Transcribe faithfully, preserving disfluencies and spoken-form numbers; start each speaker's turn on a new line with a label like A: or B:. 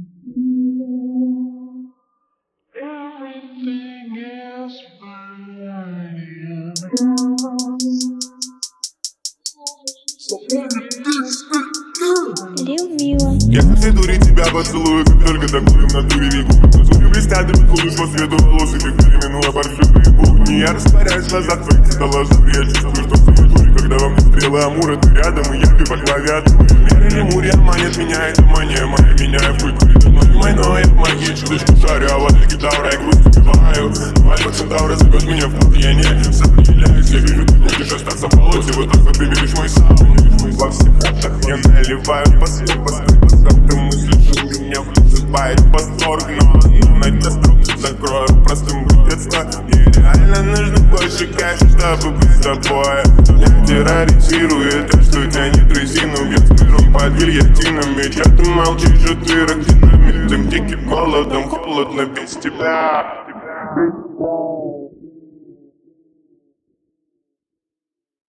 A: Лил Мила.
B: Я со всей дури тебя поцелую, как только такую в натуре веку. На зубе блестят и подходишь по свету волосы, как переминула паршивые будни. Я растворяюсь в глазах твоих цветолазов, я чувствую, что в своей дуре, когда во мне стрелы амура, ты рядом, и я ты по клавиатуре. Мера лемурия манит меня, это мания моя, меняя в культуре давно не майно. Я в магии чудочку шарю, а вот гитара и грусть убиваю. Альфа Центавра зовет меня в путь, я не сопротивляюсь. Я вижу, ты хочешь остаться в болоте, вот так вот ты видишь мой саунд. Во всех хатах я наливаю постой, постой, постой. Ты мыслишь, что меня вызывает восторг, но, но на тебя строк закрою простым детства. Мне реально нужно больше кайфа, чтобы быть с тобой. Я терроризирую то, что тянет резину. Я спиром под гильотином, ведь а ты молчишь, что ты рок динамит. Тем диким голодом холодно без тебя.